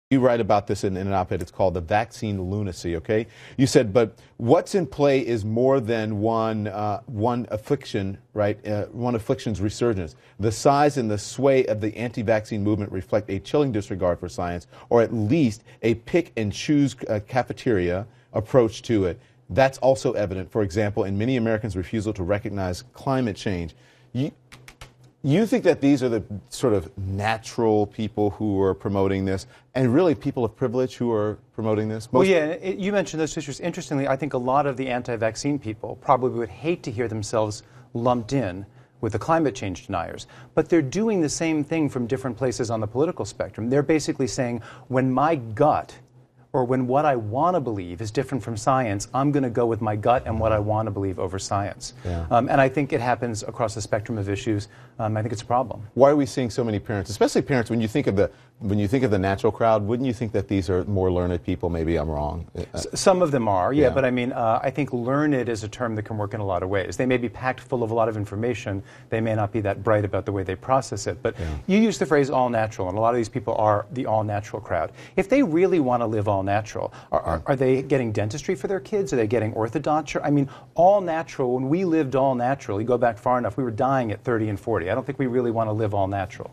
You write about this in an op-ed. It's called the vaccine lunacy. Okay, you said, but what's in play is more than one affliction, right? One affliction's resurgence. The size and the sway of the anti-vaccine movement reflect a chilling disregard for science, or at least a pick and choose cafeteria approach to it. That's also evident, for example, in many Americans' refusal to recognize climate change. You think that these are the sort of natural people who are promoting this, and really people of privilege who are promoting this? Well, yeah, you mentioned those issues. Interestingly, I think a lot of the anti-vaccine people probably would hate to hear themselves lumped in with the climate change deniers. But they're doing the same thing from different places on the political spectrum. They're basically saying, when my gut or when what I want to believe is different from science, I'm going to go with my gut and what I want to believe over science. Yeah. And I think it happens across the spectrum of issues. I think it's a problem. Why are we seeing so many parents, especially parents, when you think of the natural crowd, wouldn't you think that these are more learned people? Maybe I'm wrong. Some of them are, yeah, but I mean, I think learned is a term that can work in a lot of ways. They may be packed full of a lot of information. They may not be that bright about the way they process it. But you use the phrase all natural, and a lot of these people are the all natural crowd. If they really want to live all natural, are they getting dentistry for their kids? Are they getting orthodonture? I mean, all natural, when we lived all natural, you go back far enough, we were dying at 30 and 40. I don't think we really want to live all natural.